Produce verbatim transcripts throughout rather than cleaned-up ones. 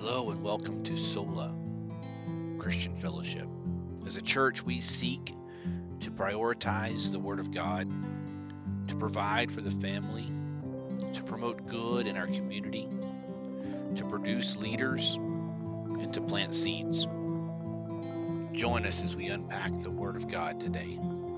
Hello and welcome to Sola Christian Fellowship. As a church, we seek to prioritize the Word of God, to provide for the family, to promote good in our community, to produce leaders, and to plant seeds. Join us as we unpack the Word of God today.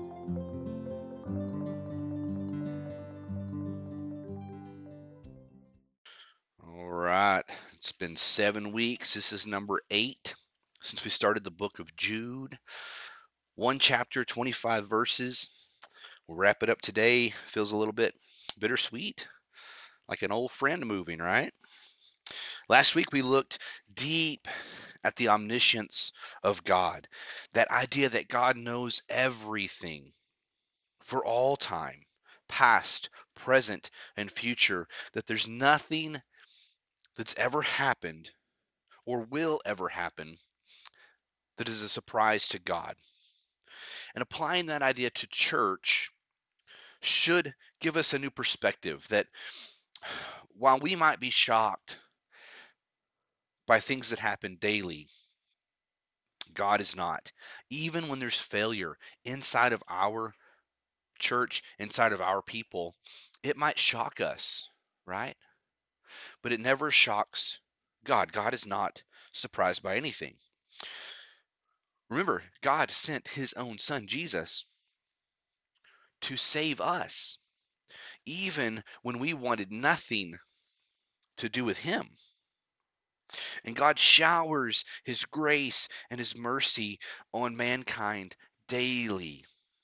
All right, it's been seven weeks. This is number eight since we started the book of Jude. One chapter, twenty-five verses. We'll wrap it up today. Feels a little bit bittersweet, like an old friend moving, right? Last week we looked deep at the omniscience of God, that idea that God knows everything for all time, past, present, and future, that there's nothing that's ever happened or will ever happen that is a surprise to God. And applying that idea to church should give us a new perspective that while we might be shocked by things that happen daily, God is not. Even when there's failure inside of our church, inside of our people, it might shock us, right? But it never shocks God. God is not surprised by anything. Remember, God sent his own son, Jesus, to save us, even when we wanted nothing to do with him. And God showers his grace and his mercy on mankind daily,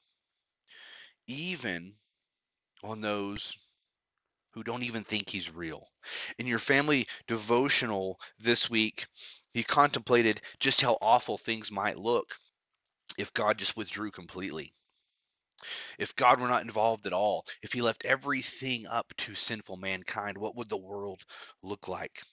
even on those who don't even think he's real. In your family devotional this week, he contemplated just how awful things might look if God just withdrew completely. If God were not involved at all, if he left everything up to sinful mankind, what would the world look like?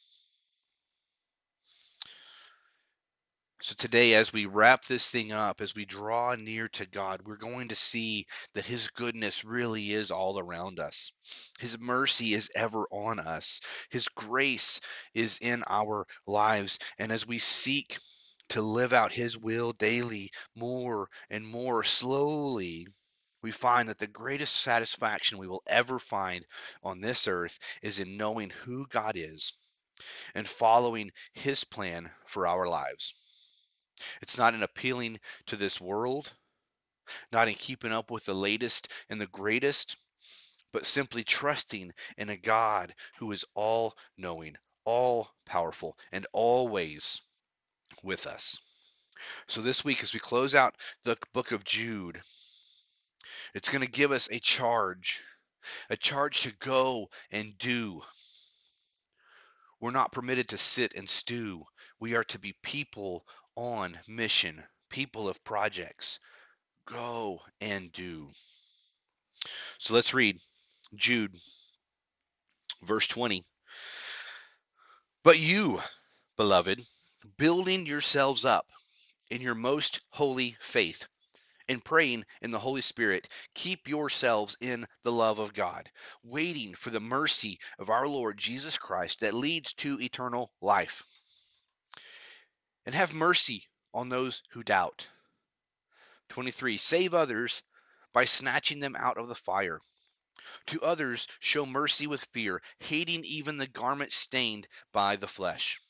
So today, as we wrap this thing up, as we draw near to God, we're going to see that his goodness really is all around us. His mercy is ever on us. His grace is in our lives. And as we seek to live out his will daily, more and more slowly, we find that the greatest satisfaction we will ever find on this earth is in knowing who God is and following his plan for our lives. It's not in appealing to this world, not in keeping up with the latest and the greatest, but simply trusting in a God who is all knowing, all powerful, and always with us. So this week, as we close out the book of Jude, it's going to give us a charge, a charge to go and do. We're not permitted to sit and stew. We are to be people on mission, people of projects. Go and do. So let's read Jude, verse twenty. But you, beloved, building yourselves up in your most holy faith, and praying in the Holy Spirit, keep yourselves in the love of God, waiting for the mercy of our Lord Jesus Christ that leads to eternal life. And have mercy on those who doubt. twenty-three. Save others by snatching them out of the fire. To others show mercy with fear, hating even the garment stained by the flesh.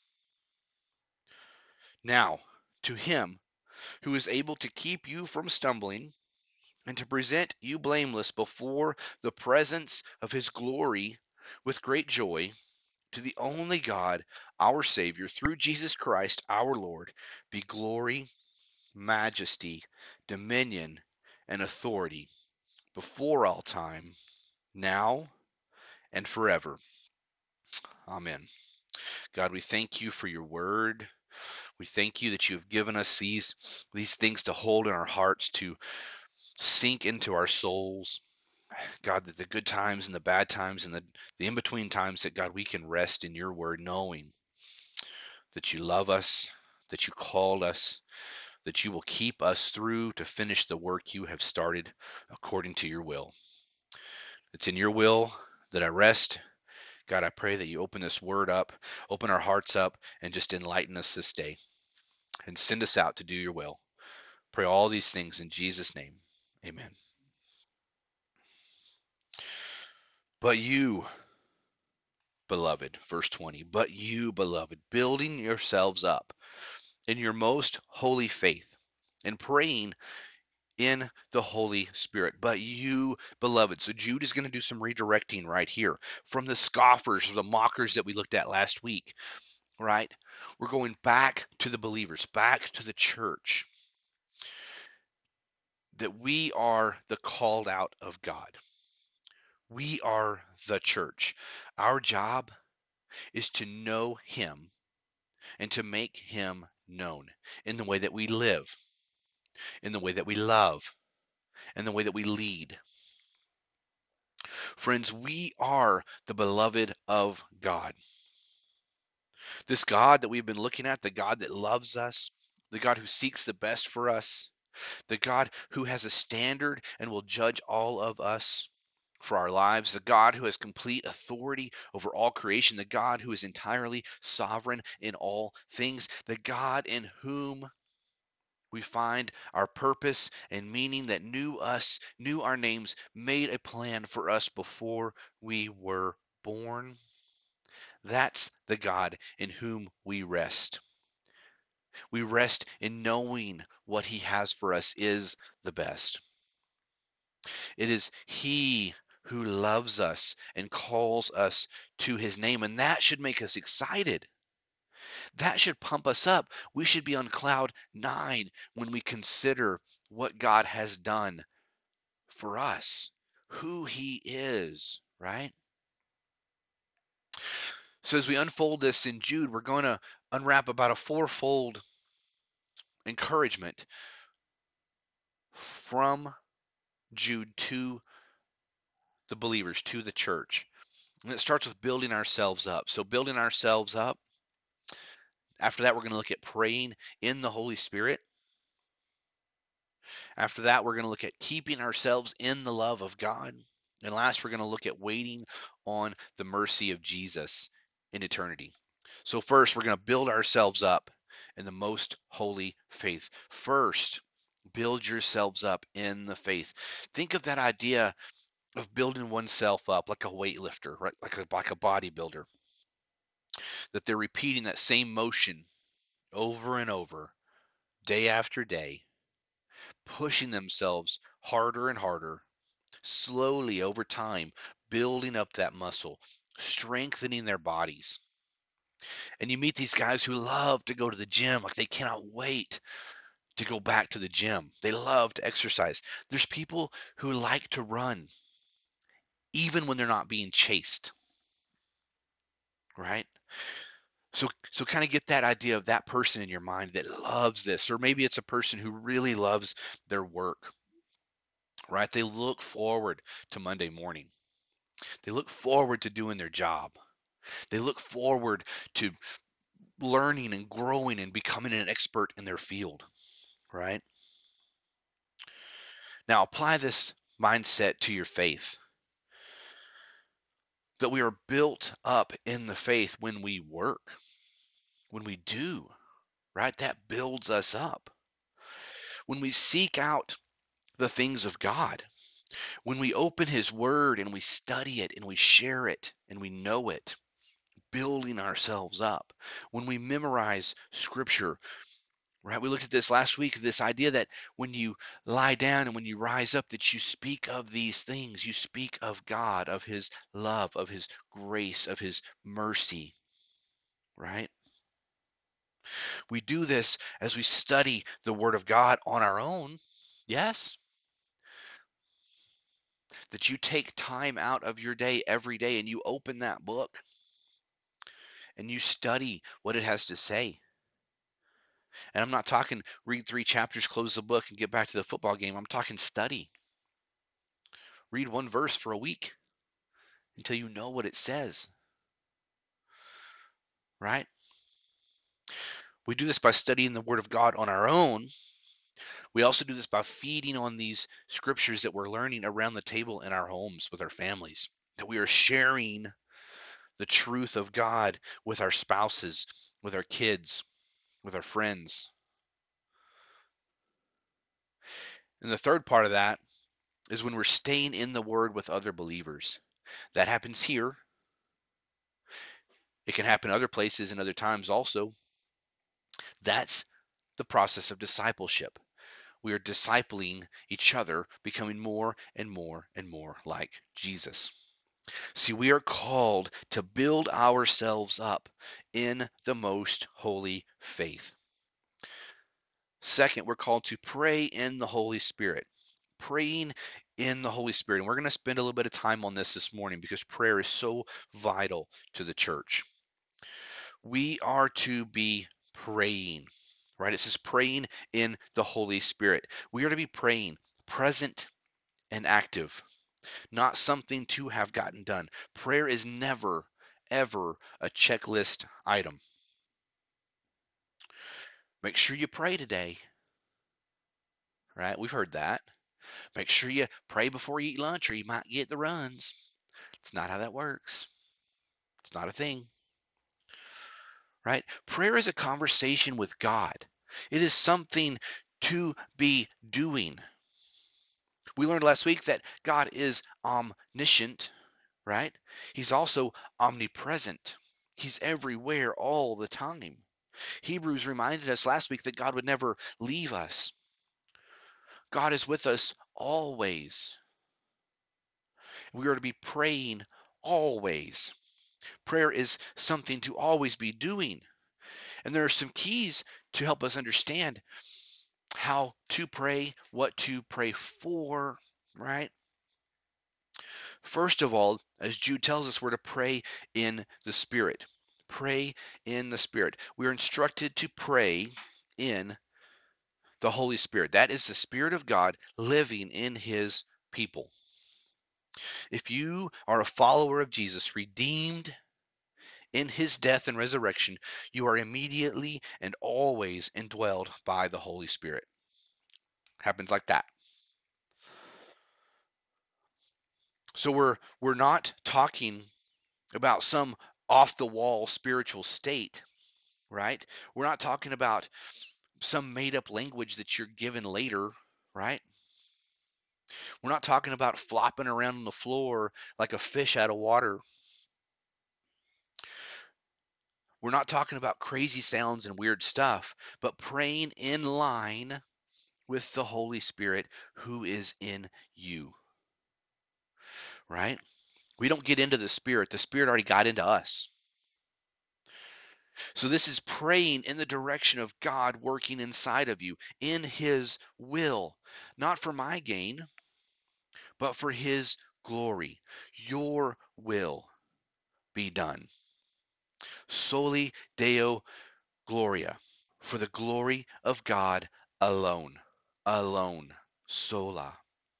Now, to him who is able to keep you from stumbling and to present you blameless before the presence of his glory with great joy, to the only God, our Savior, through Jesus Christ our Lord, be glory, majesty, dominion, and authority before all time, now and forever. Amen. God, we thank you for your word. We thank you that you have given us these, these things to hold in our hearts, to sink into our souls. God, that the good times and the bad times and the, the in-between times, that God, we can rest in your word, knowing that you love us, that you called us, that you will keep us through to finish the work you have started according to your will. It's in your will that I rest. God, I pray that you open this word up, open our hearts up, and just enlighten us this day and send us out to do your will. Pray all these things in Jesus' name. Amen. But you, beloved, verse twenty, but you, beloved, building yourselves up in your most holy faith and praying in the Holy Spirit. But you, beloved. So Jude is going to do some redirecting right here from the scoffers, the mockers that we looked at last week, right? We're going back to the believers, back to the church, that we are the called out of God. We are the church. Our job is to know him and to make him known in the way that we live, in the way that we love, in the way that we lead. Friends, we are the beloved of God. This God that we've been looking at, the God that loves us, the God who seeks the best for us, the God who has a standard and will judge all of us for our lives, the God who has complete authority over all creation, the God who is entirely sovereign in all things, the God in whom we find our purpose and meaning, that knew us, knew our names, made a plan for us before we were born. That's the God in whom we rest. We rest in knowing what he has for us is the best. It is he who loves us and calls us to his name, and that should make us excited. That should pump us up. We should be on cloud nine when we consider what God has done for us, who he is, right? So as we unfold this in Jude, we're going to unwrap about a fourfold encouragement from Jude to the believers, to the church. And it starts with building ourselves up. So building ourselves up. After that, we're going to look at praying in the Holy Spirit. After that, we're going to look at keeping ourselves in the love of God. And last, we're going to look at waiting on the mercy of Jesus in eternity. So first, we're going to build ourselves up in the most holy faith. First, build yourselves up in the faith. Think of that idea of building oneself up like a weightlifter, right? Like a, like a bodybuilder, that they're repeating that same motion over and over, day after day, pushing themselves harder and harder, slowly over time, building up that muscle, strengthening their bodies. And you meet these guys who love to go to the gym, like they cannot wait to go back to the gym. They love to exercise. There's people who like to run, even when they're not being chased, right? So, so kind of get that idea of that person in your mind that loves this, or maybe it's a person who really loves their work, right? They look forward to Monday morning. They look forward to doing their job. They look forward to learning and growing and becoming an expert in their field, right? Now apply this mindset to your faith, that we are built up in the faith when we work, when we do, right? That builds us up. When we seek out the things of God, when we open his word and we study it and we share it and we know it, building ourselves up. When we memorize scripture, right? We looked at this last week, this idea that when you lie down and when you rise up, that you speak of these things. You speak of God, of his love, of his grace, of his mercy, right? We do this as we study the word of God on our own. Yes, that you take time out of your day every day and you open that book and you study what it has to say. And I'm not talking read three chapters, close the book, and get back to the football game. I'm talking study. Read one verse for a week until you know what it says, right? We do this by studying the Word of God on our own. We also do this by feeding on these scriptures that we're learning around the table in our homes with our families, that we are sharing the truth of God with our spouses, with our kids, with our friends. And the third part of that is when we're staying in the Word with other believers. That happens here. It can happen other places and other times also. That's the process of discipleship. We are discipling each other, becoming more and more and more like Jesus. See, we are called to build ourselves up in the most holy faith. Second, we're called to pray in the Holy Spirit. Praying in the Holy Spirit. And we're going to spend a little bit of time on this this morning because prayer is so vital to the church. We are to be praying, right? It says praying in the Holy Spirit. We are to be praying, present and active, not something to have gotten done. Prayer is never, ever a checklist item. Make sure you pray today, right? We've heard that. Make sure you pray before you eat lunch or you might get the runs. It's not how that works. It's not a thing, right? Prayer is a conversation with God. It is something to be doing. We learned last week that God is omniscient, right? He's also omnipresent. He's everywhere all the time. Hebrews reminded us last week that God would never leave us. God is with us always. We are to be praying always. Prayer is something to always be doing. And there are some keys to help us understand how to pray, what to pray for, right? First of all, as Jude tells us, we're to pray in the Spirit. Pray in the Spirit. We are instructed to pray in the Holy Spirit. That is the Spirit of God living in His people. If you are a follower of Jesus, redeemed in His death and resurrection, you are immediately and always indwelled by the Holy Spirit. Happens like that. So we're we're not talking about some off the wall spiritual state, right? We're not talking about some made up language that you're given later, right? We're not talking about flopping around on the floor like a fish out of water. We're not talking about crazy sounds and weird stuff, but praying in line with the Holy Spirit who is in you, right? We don't get into the Spirit. The Spirit already got into us. So this is praying in the direction of God working inside of you in His will, not for my gain, but for His glory. Your will be done. Soli Deo Gloria, for the glory of God alone. Alone. Sola.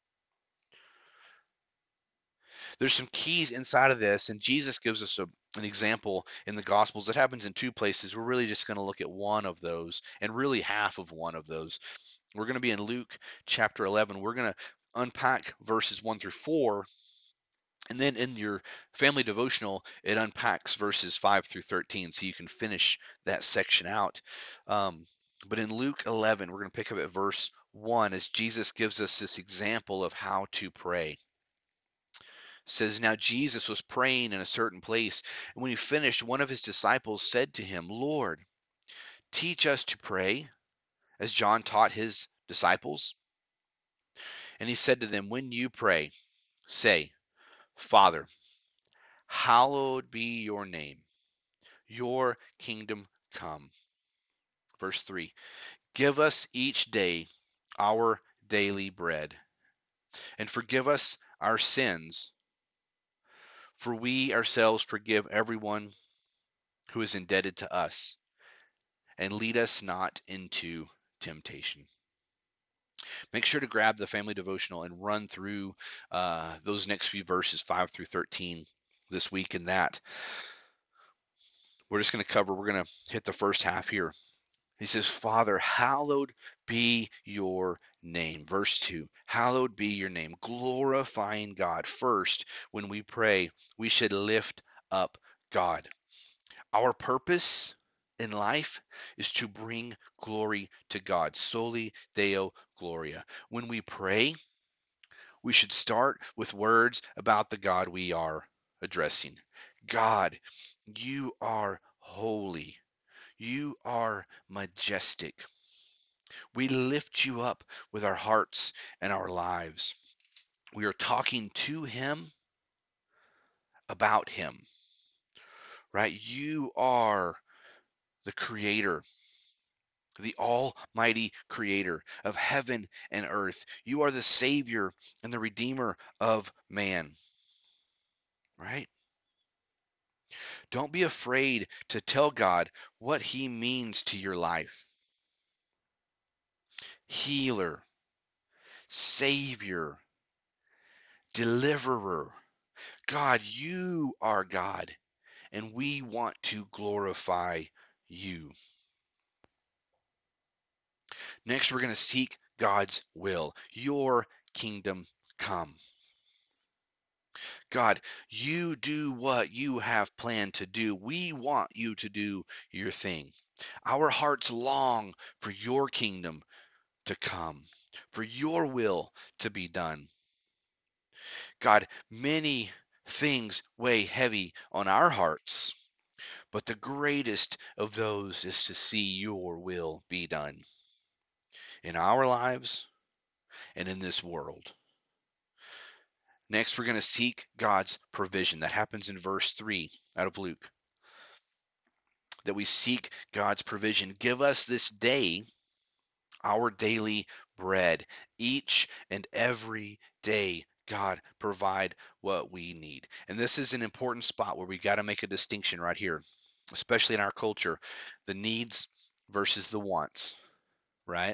There's some keys inside of this, and Jesus gives us a, an example in the Gospels that happens in two places. We're really just going to look at one of those, and really half of one of those. We're going to be in Luke chapter eleven. We're going to unpack verses one through four, and then in your family devotional, it unpacks verses five through thirteen, so you can finish that section out. Um, but in Luke eleven, we're going to pick up at verse one as Jesus gives us this example of how to pray. Says, now Jesus was praying in a certain place, and when he finished, one of his disciples said to him, Lord, teach us to pray, as John taught his disciples. And he said to them, when you pray, say, Father, hallowed be your name, your kingdom come. Verse three, give us each day our daily bread, and forgive us our sins, for we ourselves forgive everyone who is indebted to us, and lead us not into temptation. Make sure to grab the family devotional and run through uh, those next few verses, five through thirteen, this week. In that, we're just going to cover, we're going to hit the first half here. He says, Father, hallowed be your name. Verse two, hallowed be your name. Glorifying God. First, when we pray, we should lift up God. Our purpose in life is to bring glory to God. Soli Deo Gloria. When we pray, we should start with words about the God we are addressing. God, you are holy. You are majestic. We lift you up with our hearts and our lives. We are talking to him about him, right? You are the creator, the almighty creator of heaven and earth. You are the savior and the redeemer of man, right? Don't be afraid to tell God what he means to your life. Healer, savior, deliverer. God, you are God, and we want to glorify you. Next, we're going to seek God's will. Your kingdom come. God, you do what you have planned to do. We want you to do your thing. Our hearts long for your kingdom to come, for your will to be done. God, many things weigh heavy on our hearts, but the greatest of those is to see your will be done in our lives and in this world. Next, we're going to seek God's provision. That happens in verse three out of Luke. That we seek God's provision. Give us this day our daily bread. Each and every day, God, provide what we need. And this is an important spot where we got to make a distinction right here, especially in our culture, the needs versus the wants, right?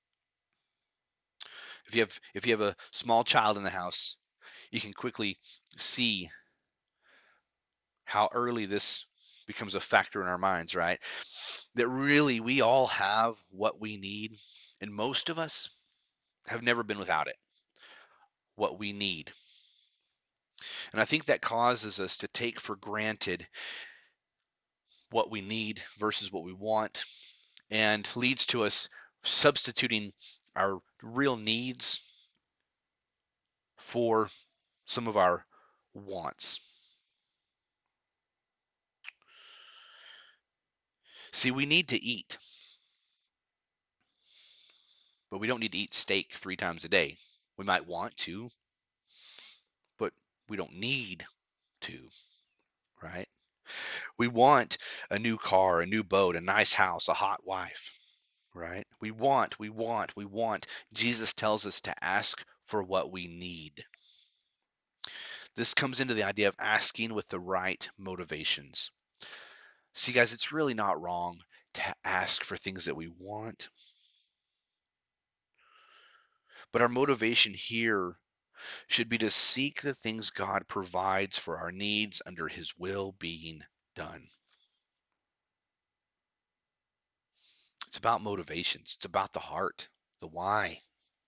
If you have if you have a small child in the house, you can quickly see how early this becomes a factor in our minds, right? That really we all have what we need, and most of us have never been without it. What we need. And I think that causes us to take for granted what we need versus what we want, and leads to us substituting our real needs for some of our wants. See, we need to eat, but we don't need to eat steak three times a day. We might want to, but we don't need to, right? We want a new car, a new boat, a nice house, a hot wife, right? We want, we want, we want. Jesus tells us to ask for what we need. This comes into the idea of asking with the right motivations. See, guys, it's really not wrong to ask for things that we want, but our motivation here should be to seek the things God provides for our needs under his will being done. It's about motivations. It's about the heart, the why.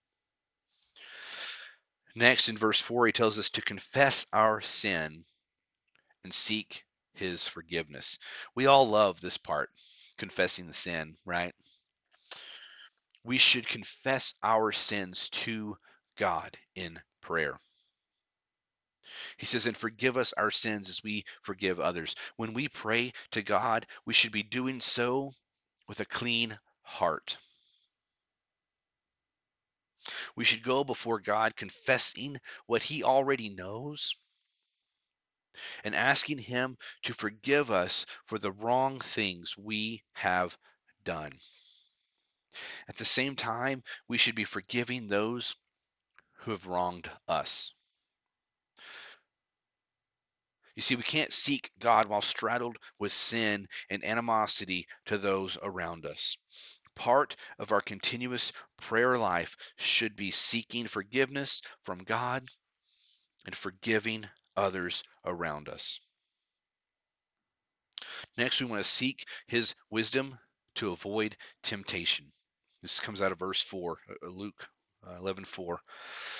Next, in verse four, he tells us to confess our sin and seek his forgiveness. We all love this part, confessing the sin, right? We should confess our sins to God in prayer. He says, and forgive us our sins as we forgive others. When we pray to God, we should be doing so with a clean heart. We should go before God confessing what he already knows and asking him to forgive us for the wrong things we have done. At the same time, we should be forgiving those who have wronged us. You see, we can't seek God while straddled with sin and animosity to those around us. Part of our continuous prayer life should be seeking forgiveness from God and forgiving others around us. Next, we want to seek his wisdom to avoid temptation. This comes out of verse four, Luke eleven four.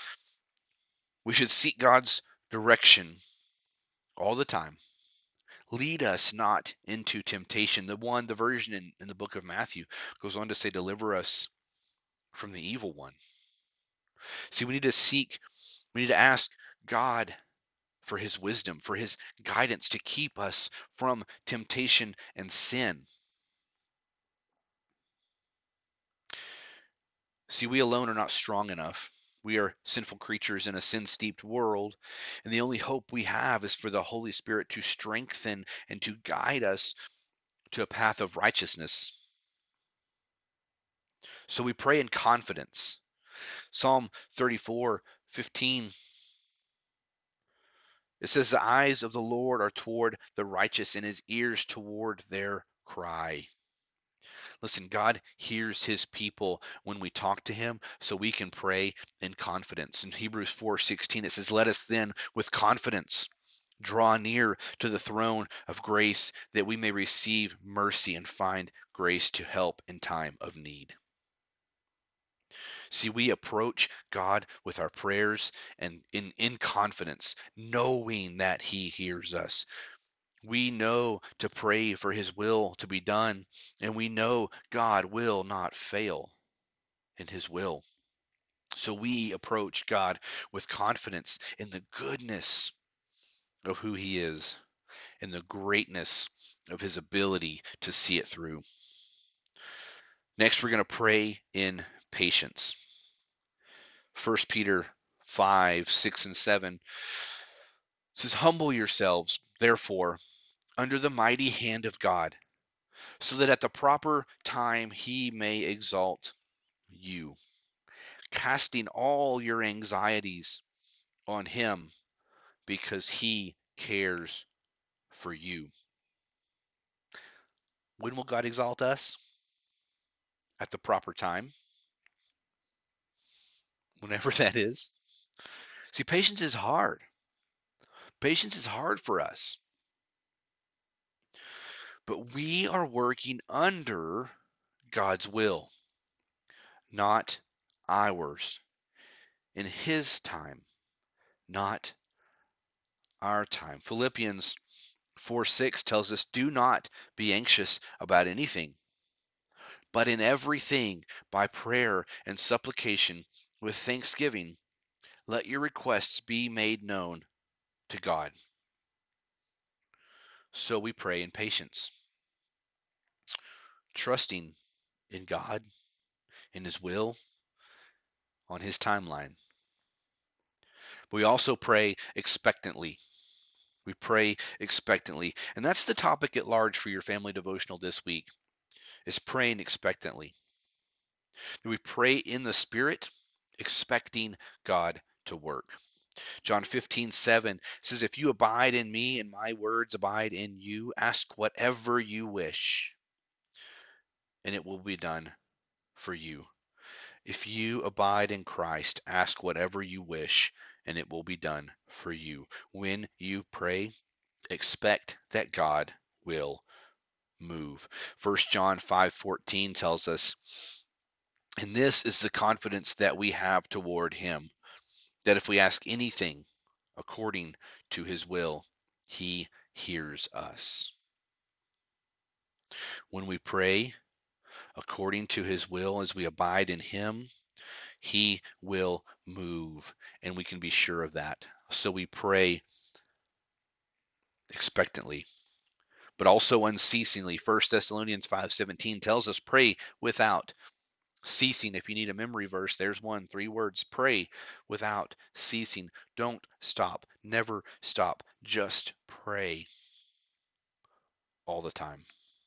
We should seek God's direction all the time, Lead us not into temptation. The one, the version in, in the book of Matthew goes on to say, deliver us from the evil one. See, we need to seek, we need to ask God for his wisdom, for his guidance to keep us from temptation and sin. See, we alone are not strong enough. We are sinful creatures in a sin-steeped world, and the only hope we have is for the Holy Spirit to strengthen and to guide us to a path of righteousness. So we pray in confidence. Psalm thirty-four fifteen, it says, the eyes of the Lord are toward the righteous and his ears toward their cry. Listen, God hears his people when we talk to him, so we can pray in confidence. In Hebrews four sixteen, it says, let us then with confidence draw near to the throne of grace that we may receive mercy and find grace to help in time of need. See, we approach God with our prayers and in, in confidence, knowing that he hears us. We know to pray for his will to be done, and we know God will not fail in his will. So we approach God with confidence in the goodness of who he is and the greatness of his ability to see it through. Next, we're going to pray in patience. First Peter five, six, and seven says, humble yourselves, therefore, under the mighty hand of God, so that at the proper time he may exalt you, casting all your anxieties on him because he cares for you. When will God exalt us? At the proper time, whenever that is. See, patience is hard. Patience is hard for us. But we are working under God's will, not ours, in his time, not our time. Philippians four six tells us, do not be anxious about anything, but in everything, by prayer and supplication, with thanksgiving, let your requests be made known to God. So we pray in patience, trusting in God, in his will, on his timeline. We also pray expectantly. We pray expectantly. And that's the topic at large for your family devotional this week, is praying expectantly. We pray in the Spirit, expecting God to work. John fifteen seven says, if you abide in me and my words abide in you, ask whatever you wish, and it will be done for you. If you abide in Christ, ask whatever you wish, and it will be done for you. When you pray, expect that God will move. First John five fourteen tells us, and this is the confidence that we have toward him, that if we ask anything according to his will, he hears us. When we pray according to his will, as we abide in him, he will move, and we can be sure of that. So we pray expectantly, but also unceasingly. First Thessalonians five seventeen tells us, pray without ceasing. If you need a memory verse, there's one, three words. Pray without ceasing. Don't stop. Never stop. Just pray all the time.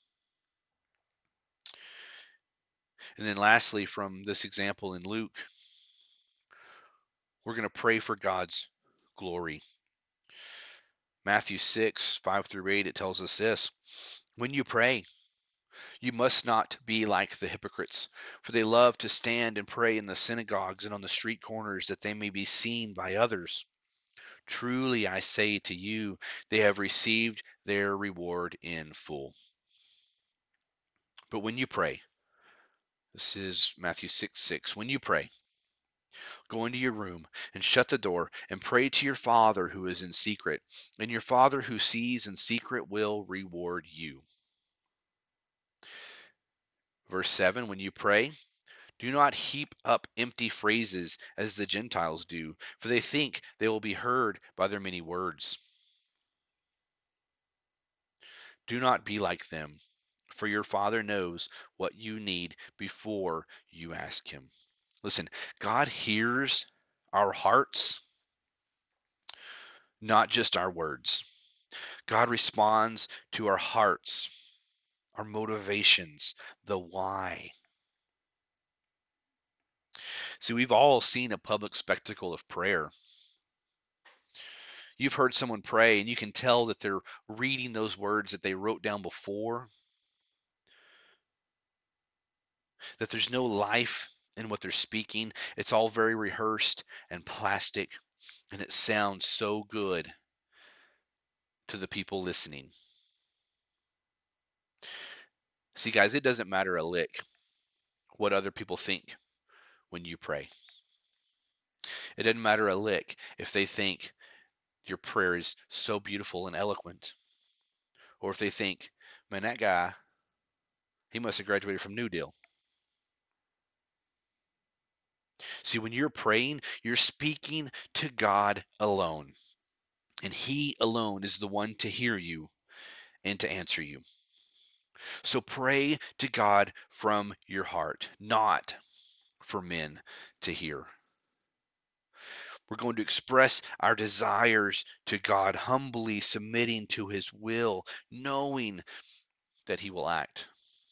And then lastly, from this example in Luke, we're going to pray for God's glory. Matthew six, five through eight, it tells us this. When you pray, you must not be like the hypocrites, for they love to stand and pray in the synagogues and on the street corners that they may be seen by others. Truly I say to you, they have received their reward in full. But when you pray, this is Matthew six, six, when you pray, Go into your room and shut the door and pray to your Father who is in secret, and your Father who sees in secret will reward you. Verse seven, when you pray, do not heap up empty phrases as the Gentiles do, for they think they will be heard by their many words. Do not be like them, for your Father knows what you need before you ask Him. Listen, God hears our hearts, not just our words. God responds to our hearts, our motivations, the why. See, we've all seen a public spectacle of prayer. You've heard someone pray, and you can tell that they're reading those words that they wrote down before, that there's no life in what they're speaking. It's all very rehearsed and plastic, and it sounds so good to the people listening. See, guys, it doesn't matter a lick what other people think when you pray. It doesn't matter a lick if they think your prayer is so beautiful and eloquent, or if they think, man, that guy, he must have graduated from New Deal. See, when you're praying, you're speaking to God alone, and He alone is the one to hear you and to answer you. So pray to God from your heart, not for men to hear. We're going to express our desires to God, humbly submitting to His will, knowing that He will act.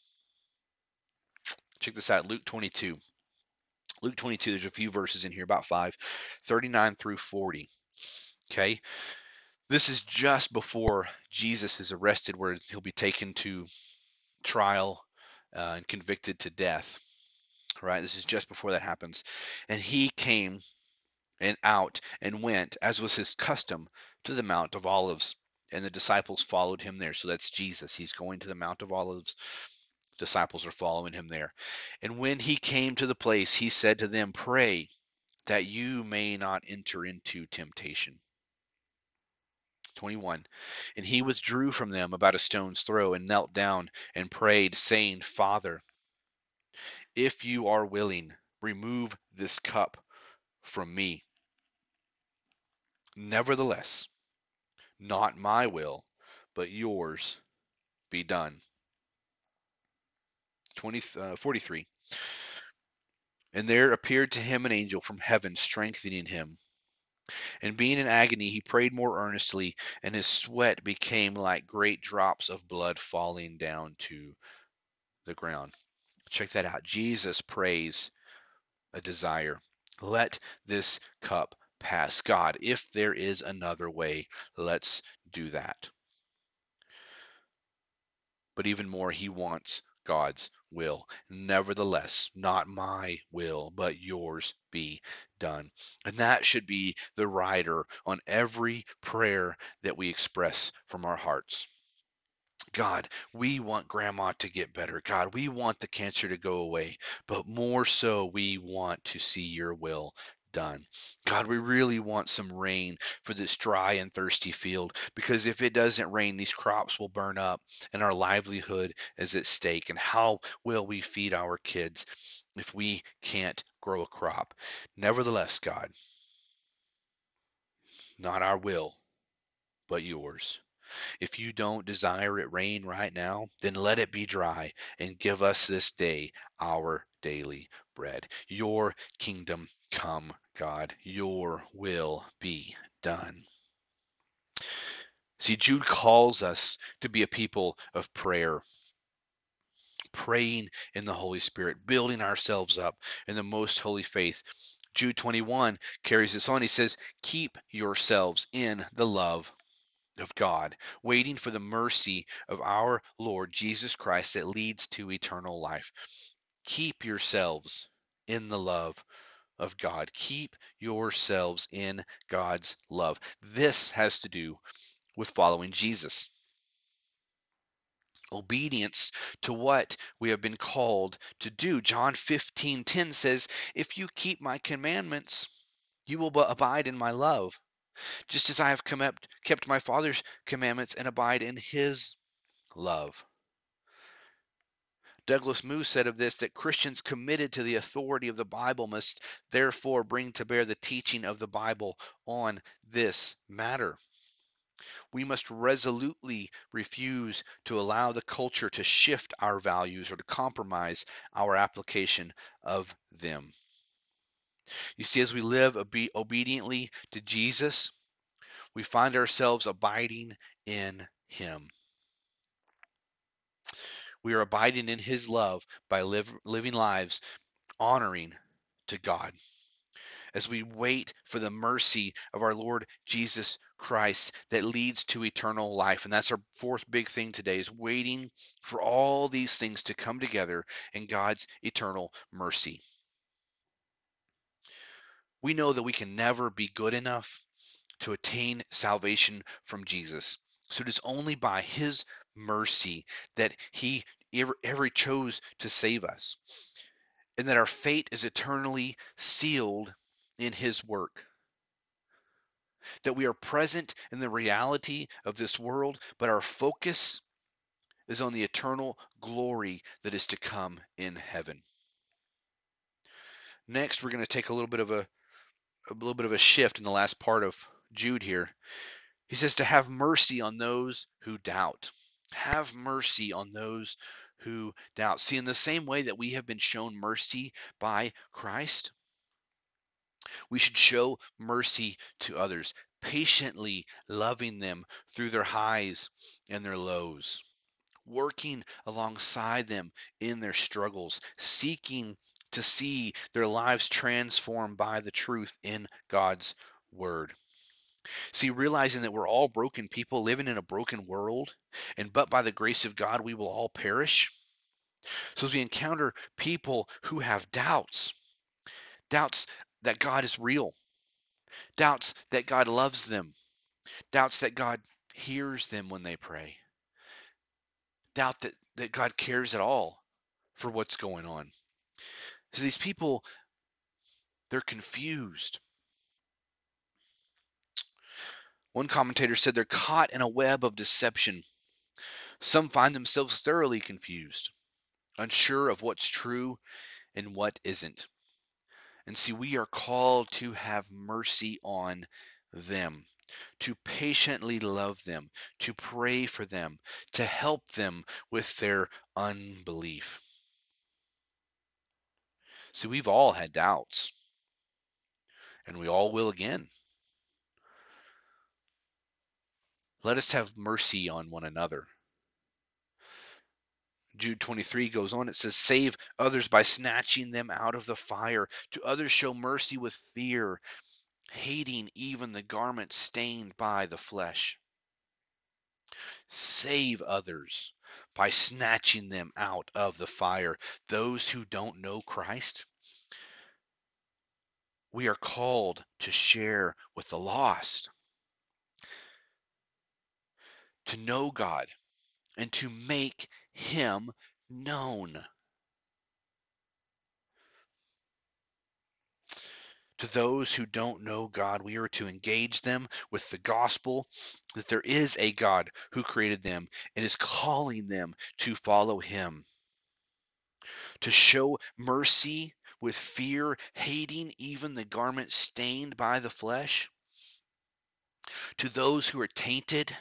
Check this out, Luke twenty-two. Luke twenty-two, there's a few verses in here, about five, thirty-nine through forty. Okay? This is just before Jesus is arrested, where he'll be taken to trial uh, and convicted to death. Right? This is just before that happens. And he came and out and went, as was his custom, to the Mount of Olives. And the disciples followed him there. So that's Jesus. He's going to the Mount of Olives. Disciples are following him there. And when he came to the place, he said to them, pray that you may not enter into temptation. twenty-one. And he withdrew from them about a stone's throw and knelt down and prayed, saying, Father, if you are willing, remove this cup from me. Nevertheless, not my will, but yours be done. twenty, uh, forty-three. And there appeared to him an angel from heaven, strengthening him. And being in agony, he prayed more earnestly, and his sweat became like great drops of blood falling down to the ground. Check that out. Jesus prays a desire. Let this cup pass. God, if there is another way, let's do that. But even more, he wants God's will. Nevertheless, not my will, but yours be done. And that should be the rider on every prayer that we express from our hearts. God, we want grandma to get better. God, we want the cancer to go away, but more so, we want to see your will done. God, we really want some rain for this dry and thirsty field, because if it doesn't rain, these crops will burn up and our livelihood is at stake. And how will we feed our kids if we can't grow a crop? Nevertheless, God, not our will, but yours. If you don't desire it rain right now, then let it be dry and give us this day our daily bread. Your kingdom come, God. Your will be done. See, Jude calls us to be a people of prayer, praying in the Holy Spirit, building ourselves up in the most holy faith. Jude twenty-one carries this on. He says, keep yourselves in the love of God, waiting for the mercy of our Lord Jesus Christ that leads to eternal life. Keep yourselves in the love of God. Keep yourselves in God's love. This has to do with following Jesus. obedience to what we have been called to do. John fifteen ten says, "If you keep my commandments, you will abide in my love, just as I have kept kept my Father's commandments and abide in his love." Douglas Moo said of this that Christians committed to the authority of the Bible must therefore bring to bear the teaching of the Bible on this matter. We must resolutely refuse to allow the culture to shift our values or to compromise our application of them. You see, as we live obe- obediently to Jesus, we find ourselves abiding in him. We are abiding in his love by live, living lives honoring to God. As we wait for the mercy of our Lord Jesus Christ that leads to eternal life. And that's our fourth big thing today, is waiting for all these things to come together in God's eternal mercy. We know that we can never be good enough to attain salvation from Jesus. So it is only by his mercy that he ever, ever chose to save us, and that our fate is eternally sealed in his work. That we are present in the reality of this world, but our focus is on the eternal glory that is to come in heaven. Next, we're going to take a little bit of a, a little bit of a shift in the last part of Jude here. He says to have mercy on those who doubt. Have mercy on those who doubt. See, in the same way that we have been shown mercy by Christ, we should show mercy to others, patiently loving them through their highs and their lows, working alongside them in their struggles, seeking to see their lives transformed by the truth in God's word. See, realizing that we're all broken people living in a broken world, and but by the grace of God, we will all perish. So as we encounter people who have doubts, doubts that God is real, doubts that God loves them, doubts that God hears them when they pray, doubt that, that God cares at all for what's going on. So these people, they're confused. One commentator said they're caught in a web of deception. Some find themselves thoroughly confused, unsure of what's true and what isn't. And see, we are called to have mercy on them, to patiently love them, to pray for them, to help them with their unbelief. See, we've all had doubts, and we all will again. Let us have mercy on one another. Jude twenty-three goes on, it says, save others by snatching them out of the fire. To others show mercy with fear, hating even the garment stained by the flesh. Save others by snatching them out of the fire. Those who don't know Christ, we are called to share with the lost, to know God, and to make him known. To those who don't know God, we are to engage them with the gospel that there is a God who created them and is calling them to follow him. To show mercy with fear, hating even the garment stained by the flesh. To those who are tainted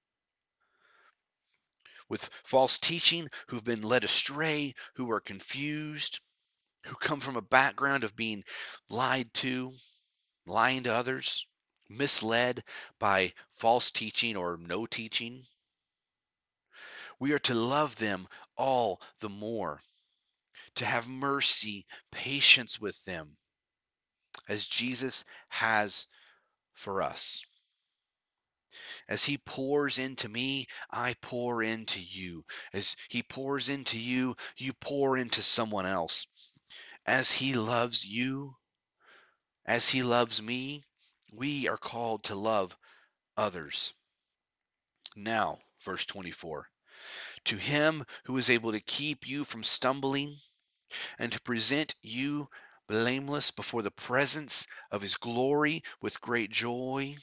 with false teaching, who've been led astray, who are confused, who come from a background of being lied to, lying to others, misled by false teaching or no teaching. We are to love them all the more, to have mercy, patience with them, as Jesus has for us. As he pours into me, I pour into you. As he pours into you, you pour into someone else. As he loves you, as he loves me, we are called to love others. Now, verse twenty-four. To him who is able to keep you from stumbling and to present you blameless before the presence of his glory with great joy.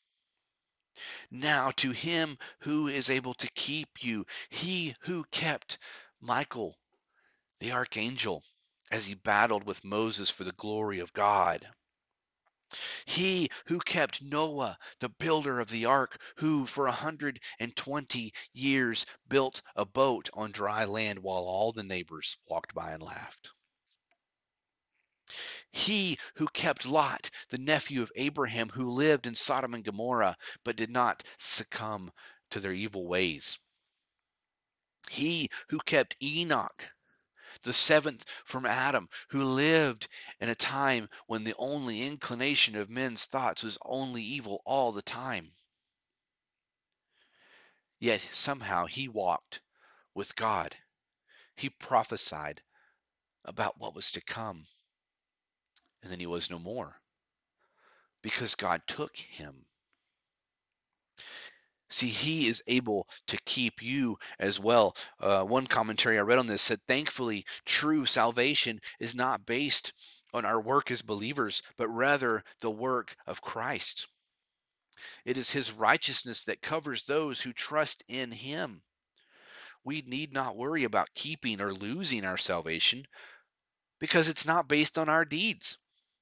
Now to him who is able to keep you, he who kept Michael, the archangel, as he battled with Moses for the glory of God. He who kept Noah, the builder of the ark, who for a hundred and twenty years built a boat on dry land while all the neighbors walked by and laughed. He who kept Lot, the nephew of Abraham, who lived in Sodom and Gomorrah, but did not succumb to their evil ways. He who kept Enoch, the seventh from Adam, who lived in a time when the only inclination of men's thoughts was only evil all the time. Yet somehow he walked with God. He prophesied about what was to come, and then he was no more because God took him. See, he is able to keep you as well. Uh, one commentary I read on this said, thankfully, true salvation is not based on our work as believers, but rather the work of Christ. It is his righteousness that covers those who trust in him. We need not worry about keeping or losing our salvation because it's not based on our deeds.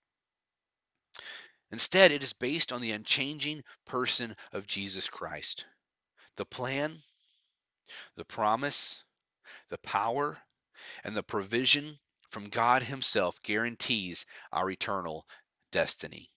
Instead, it is based on the unchanging person of Jesus Christ. The plan, the promise, the power, and the provision from God himself guarantees our eternal destiny.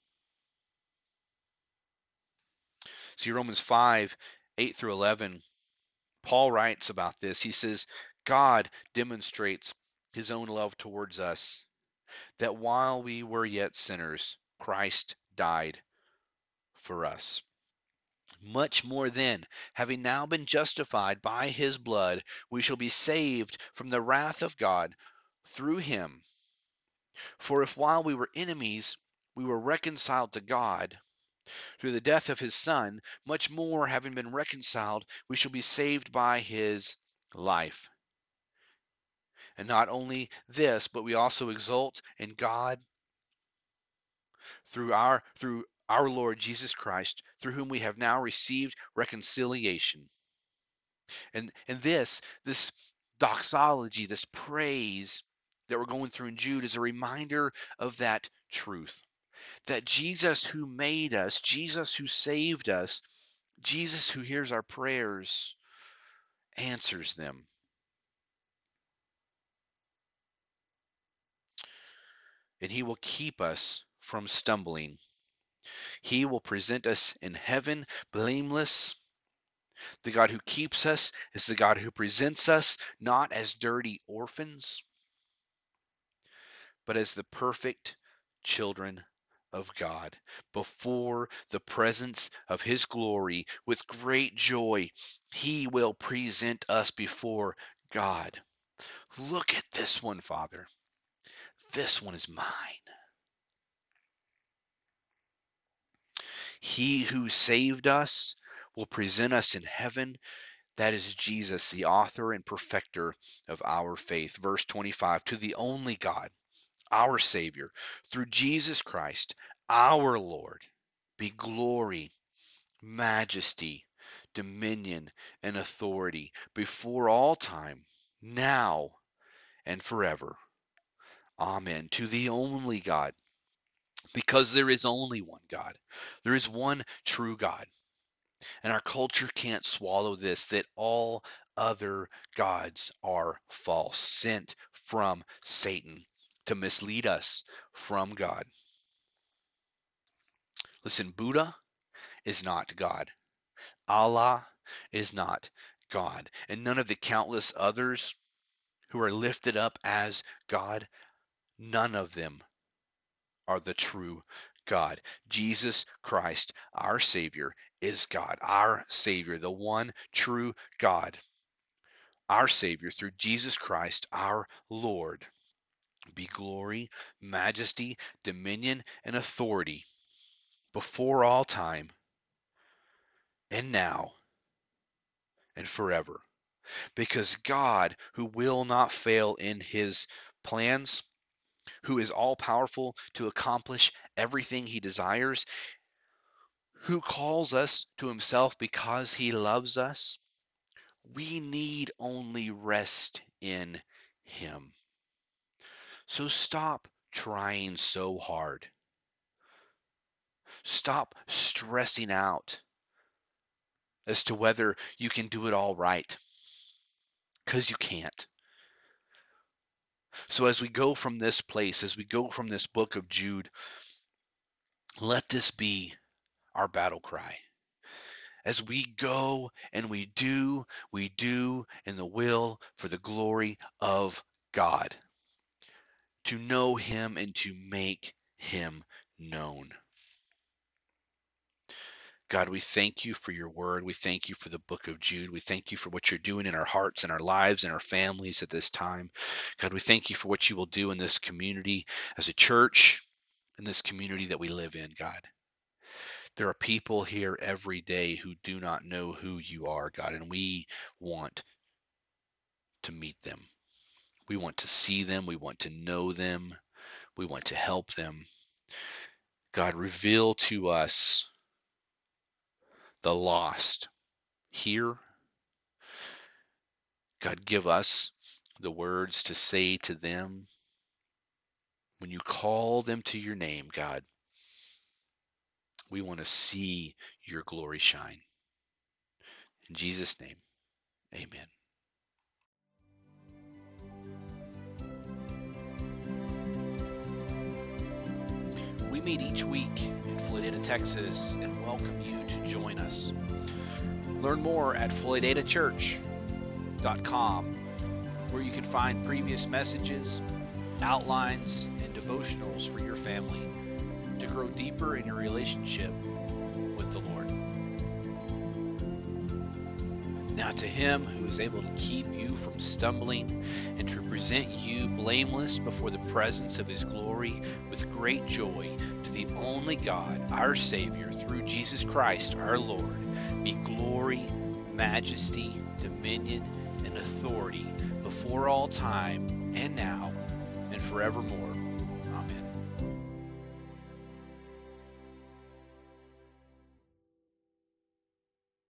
See, Romans five, eight through eleven, Paul writes about this. He says, God demonstrates his own love towards us, that while we were yet sinners, Christ died for us. Much more then, having now been justified by his blood, we shall be saved from the wrath of God through him. For if while we were enemies, we were reconciled to God through the death of his Son, much more, having been reconciled, we shall be saved by his life. And not only this, but we also exult in God through our through our Lord Jesus Christ, through whom we have now received reconciliation. And and this this doxology, this praise that we're going through in Jude is a reminder of that truth. That Jesus who made us, Jesus who saved us, Jesus who hears our prayers, answers them. And he will keep us from stumbling. He will present us in heaven blameless. The God who keeps us is the God who presents us not as dirty orphans, but as the perfect children of God before the presence of his glory with great joy. He will present us before God. Look at this one, Father. This one is mine. He who saved us will present us in heaven. That is Jesus, the author and perfecter of our faith. Verse twenty-five, to the only God, our Savior, through Jesus Christ, our Lord, be glory, majesty, dominion, and authority before all time, now and forever. Amen. To the only God, because there is only one God. There is one true God. And our culture can't swallow this, that all other gods are false, sent from Satan to mislead us from God. Listen, Buddha is not God. Allah is not God. And none of the countless others who are lifted up as God, none of them are the true God. Jesus Christ, our Savior, is God. Our Savior, the one true God. Our Savior, through Jesus Christ, our Lord, be glory, majesty, dominion, and authority before all time, and now, and forever. Because God, who will not fail in his plans, who is all powerful to accomplish everything he desires, who calls us to himself because he loves us, we need only rest in him. So stop trying so hard. Stop stressing out as to whether you can do it all right, because you can't. So as we go from this place, as we go from this book of Jude, let this be our battle cry. As we go and we do, we do in the will for the glory of God, to know him and to make him known. God, we thank you for your word. We thank you for the book of Jude. We thank you for what you're doing in our hearts and our lives and our families at this time. God, we thank you for what you will do in this community as a church, in this community that we live in, God. There are people here every day who do not know who you are, God, and we want to meet them. We want to see them. We want to know them. We want to help them. God, reveal to us the lost here. God, give us the words to say to them. When you call them to your name, God, we want to see your glory shine. In Jesus' name, amen. We meet each week in Floydada, Texas, and welcome you to join us. Learn more at floydada church dot com, where you can find previous messages, outlines, and devotionals for your family to grow deeper in your relationship with the Lord. Now to him who is able to keep you from stumbling and to present you blameless before the presence of his glory with great joy, to the only God, our Savior, through Jesus Christ our Lord, be glory, majesty, dominion, and authority before all time and now and forevermore. Amen.